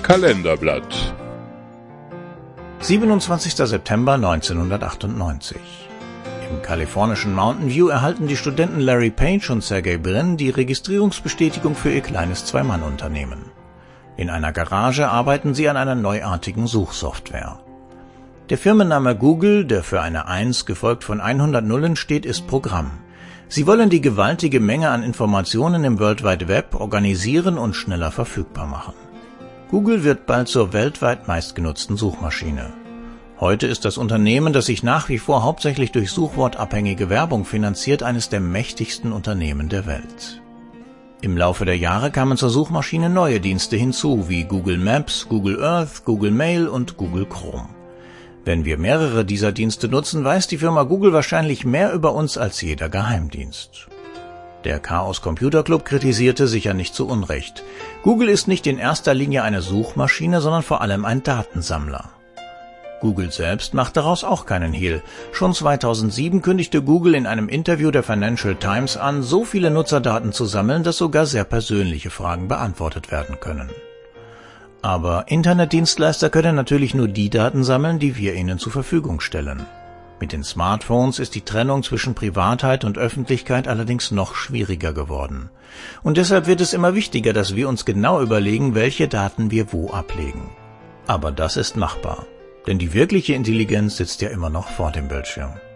Kalenderblatt. 27. September 1998. Im kalifornischen Mountain View erhalten die Studenten Larry Page und Sergey Brin die Registrierungsbestätigung für ihr kleines Zwei-Mann-Unternehmen. In einer Garage arbeiten sie an einer neuartigen Suchsoftware. Der Firmenname Google, der für eine 1 gefolgt von 100 Nullen steht, ist Programm. Sie wollen die gewaltige Menge an Informationen im World Wide Web organisieren und schneller verfügbar machen. Google wird bald zur weltweit meistgenutzten Suchmaschine. Heute ist das Unternehmen, das sich nach wie vor hauptsächlich durch suchwortabhängige Werbung finanziert, eines der mächtigsten Unternehmen der Welt. Im Laufe der Jahre kamen zur Suchmaschine neue Dienste hinzu, wie Google Maps, Google Earth, Google Mail und Google Chrome. Wenn wir mehrere dieser Dienste nutzen, weiß die Firma Google wahrscheinlich mehr über uns als jeder Geheimdienst. Der Chaos Computer Club kritisierte sicher nicht zu Unrecht. Google ist nicht in erster Linie eine Suchmaschine, sondern vor allem ein Datensammler. Google selbst macht daraus auch keinen Hehl. Schon 2007 kündigte Google in einem Interview der Financial Times an, so viele Nutzerdaten zu sammeln, dass sogar sehr persönliche Fragen beantwortet werden können. Aber Internetdienstleister können natürlich nur die Daten sammeln, die wir ihnen zur Verfügung stellen. Mit den Smartphones ist die Trennung zwischen Privatheit und Öffentlichkeit allerdings noch schwieriger geworden. Und deshalb wird es immer wichtiger, dass wir uns genau überlegen, welche Daten wir wo ablegen. Aber das ist machbar, denn die wirkliche Intelligenz sitzt ja immer noch vor dem Bildschirm.